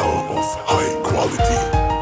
home of high quality.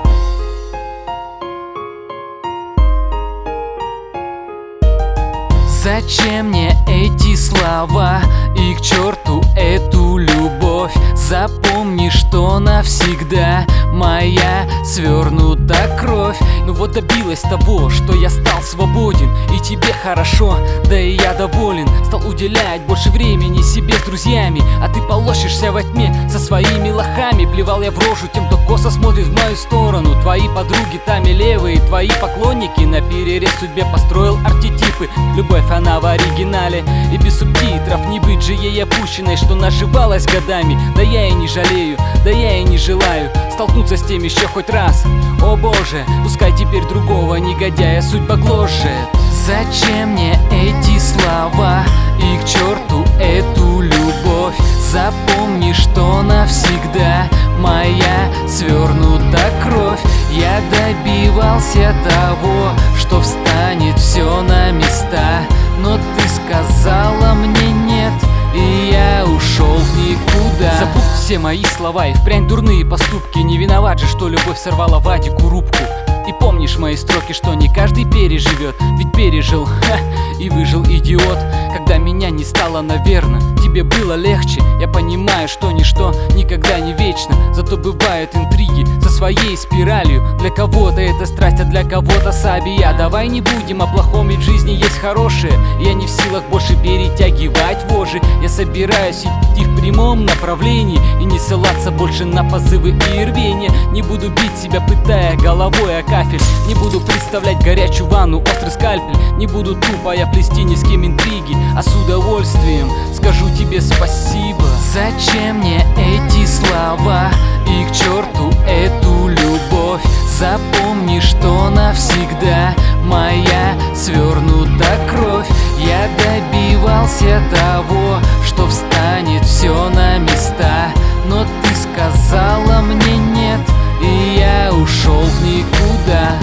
Зачем мне эти слова и к черту эту любовь? Запомни, что навсегда моя свернута кровь. Ну вот добилась того, что я стал свободен, и тебе хорошо, да и я доволен. Стал уделять больше времени себе с друзьями, а ты полощешься во тьме со своими лохами. Плевал я в рожу тем, кто косо смотрит в мою сторону. Твои подруги там и левые, твои поклонники на перерез судьбе построил архетипы. Любовь она в оригинале и без субтитров, не быть же ей опущенной, что наживалась годами. Да я и не жалею, да я и не желаю столкнуться с тем еще хоть раз. О боже, пускай теперь другого негодяя судьба гложет. Зачем мне эти слова и к черту эту любовь? Запомни, что навсегда моя свернута кровь. Я добивался того, что встанет все на места, но ты сказала мне нет, и я ушел в никуда. Забудь все мои слова и впрямь дурные поступки. Не виноват же, что любовь сорвала Вадику рубку. И помнишь мои строки, что не каждый переживет, ведь пережил, и выжил идиот. Когда меня не стало, наверно, тебе было легче. Я понимаю, что ничто никогда не вечно, зато бывают интриги со своей спиралью. Для кого-то это страсть, а для кого-то сабия. Давай не будем о плохом, ведь в жизни есть хорошее. Я не в силах больше перетягивать вожжи. Я собираюсь идти в прямом направлении и не ссылаться больше на позывы и рвение. Не буду бить себя, пытая головой о кафель. Не буду представлять горячую ванну, острый скальпель. Не буду тупо я плести ни с кем интриги, а с удовольствием скажу тебе спасибо. Зачем мне эти слова и к черту эту любовь? Запомни, что навсегда моя свернута кровь. Я добивался того, что встанет все на места, но ты сказала мне нет, и я ушел в никуда.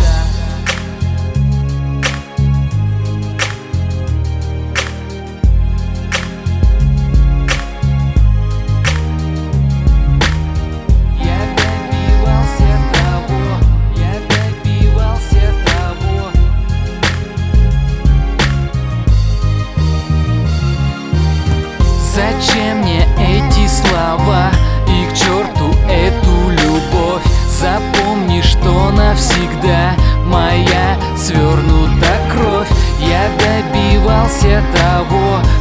Зачем мне эти слова и к черту эту любовь? Запомни, что навсегда моя свернута кровь. Я добивался того,